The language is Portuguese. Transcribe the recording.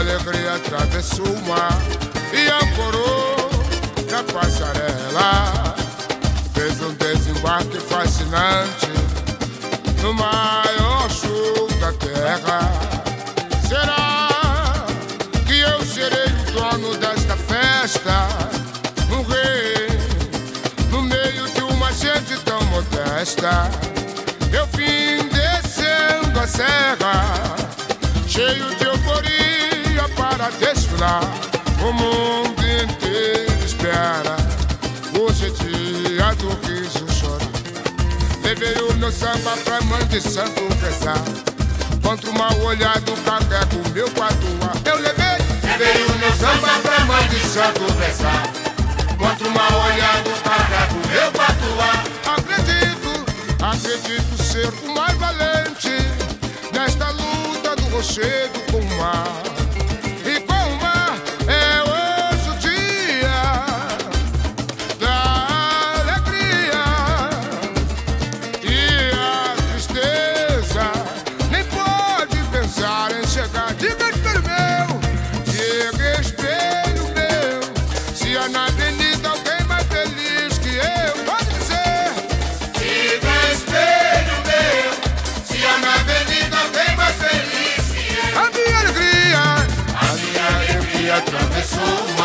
alegria atravessou o mar e ancorou na passarela. Fez um desembarque fascinante no maior show da terra. Será que eu serei o dono desta festa? Um rei no meio de uma gente tão modesta. Eu vim descendo a serra, cheio de euforia para desfilar. O mundo inteiro espera, hoje é dia do riso chorar. Levei o meu samba pra mãe de santo rezar, contra o mal olhado carrego o meu patuá. Eu levei o meu samba pra mãe de santo rezar, contra o mal olhado carrego o meu patuá. Acredito ser o mais valente nesta luta do rochedo com o mar. E com o mar é hoje o dia da alegria, e a tristeza nem pode pensar em chegar. Diga espelho meu, diga espelho meu, se há na avenida alguém mais feliz que eu, pode dizer. Diga espelho meu, se há na avenida alguém mais feliz que eu. A minha alegria atravessou o mar